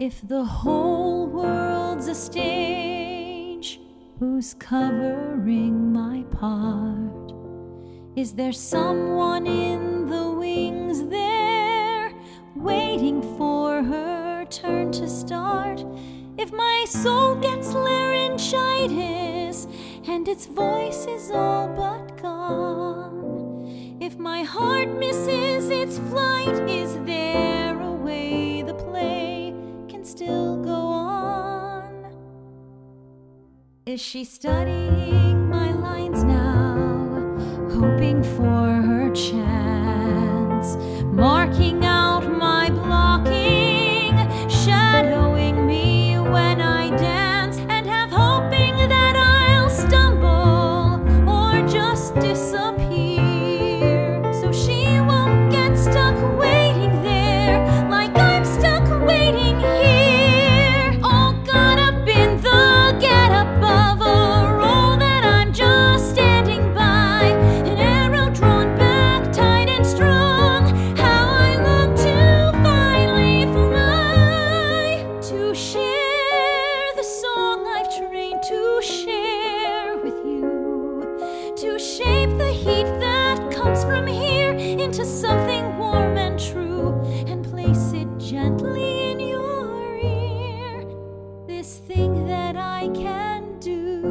If the whole world's a stage, who's covering my part? Is there someone in the wings there, waiting for her turn to start? If my soul gets laryngitis and its voice is all but gone, if my heart misses its flight, is there a way the play can still go on? Is she studying my lines now, hoping for her chance, marking out my blocking, shadowing me when I dance, and half hoping that I'll stumble or just disappear, so she won't get stuck waiting there like I'm stuck waiting here, all caught up in the get-up of a role that I'm just standing by, an arrow drawn back tight and strong. How I long to finally fly, to share the song I've trained to share with you, to shape the heat that comes from here into something warm and true, and place it gently in your ear, this thing that I can do.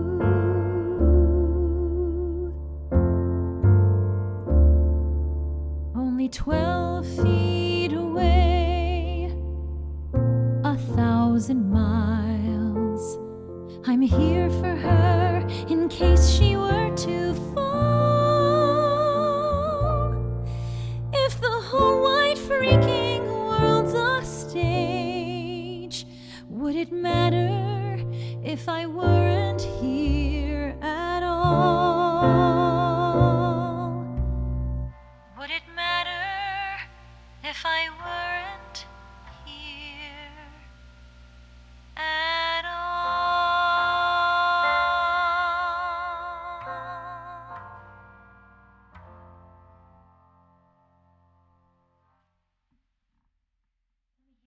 Only 12 feet away, 1,000 miles, I'm here for her in case she were to fall. If the whole wide freaking world's a stage, would it matter if I weren't here at all? Would it matter if I weren't